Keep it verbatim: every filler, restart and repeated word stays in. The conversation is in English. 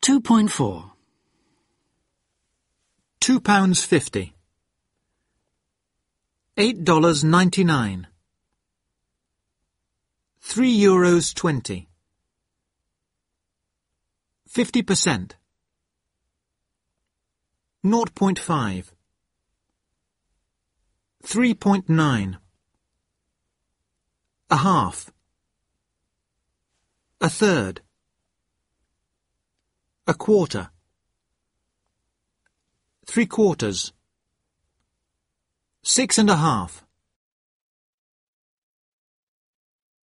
two point four. Two pounds fifty. Eight dollars ninety-nine. Three euros twenty. Fifty percent. Naught point five. Three point nine. A half. A third. A quarter. Three quarters. Six and a half.